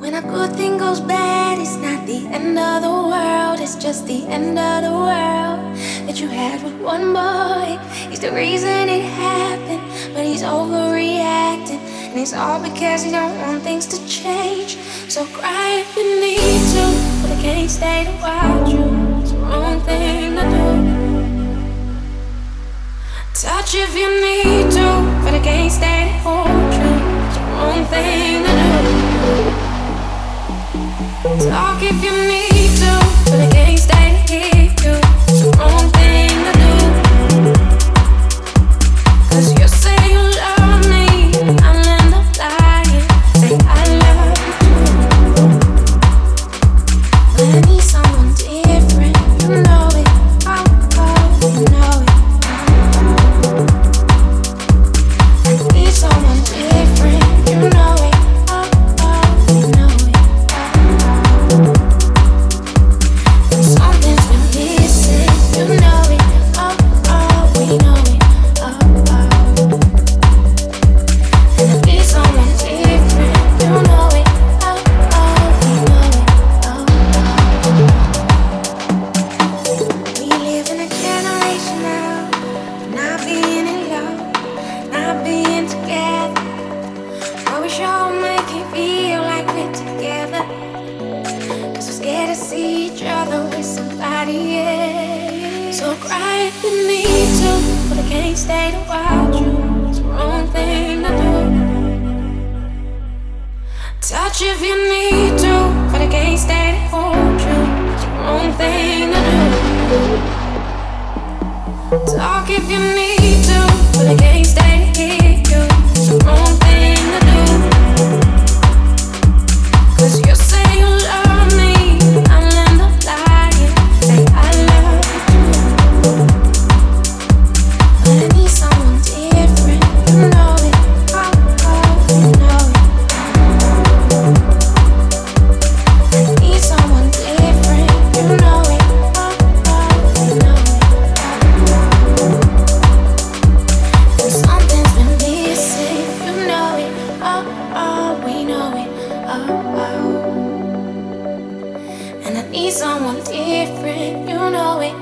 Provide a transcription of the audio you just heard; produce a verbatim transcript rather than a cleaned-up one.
When a good thing goes bad, it's not the end of the world, it's just the end of the world. That you had with one boy, he's the reason it happened, but he's overreacting, and it's all because he don't want things to change. So cry if you need to, but I can't stay to watch you. It's the wrong thing to do. Touch if you need to, but I can't stay to hold you. It's the wrong thing to do. Talk if you need to, but I can't stay to hear you. It's the wrong thing to do. 'Cause you say you love me, I'll end up lying, say I love you too. But I need someone different, you know it, oh, oh, you know it. I need someone different, you know it, oh, oh, you know it. Something's been missing, you know it, oh, oh, we know it, oh, oh. And I need someone different, you know it, oh, oh, we know it, oh, oh. We live in a generation now, not being in love, not being together, but we sure make it feel like we're together. Cause we're scared to see each other with somebody else. So cry if you need to, but I can't stay to watch you. It's the wrong thing to do. Touch if you need to, but I can't stay to hold you. It's the wrong thing to do. Talk if you need to, but I can't stay to hear you. It's the wrong thing to do. 'Cause you say you love me, I'll end up lying, say I love you too. But I need someone different, you know it, oh, oh, you know it. I need someone different, you know it, oh, oh, you know it. And something's been missing, you know it, oh, oh, we know it, oh, oh. And I need someone different, you know it.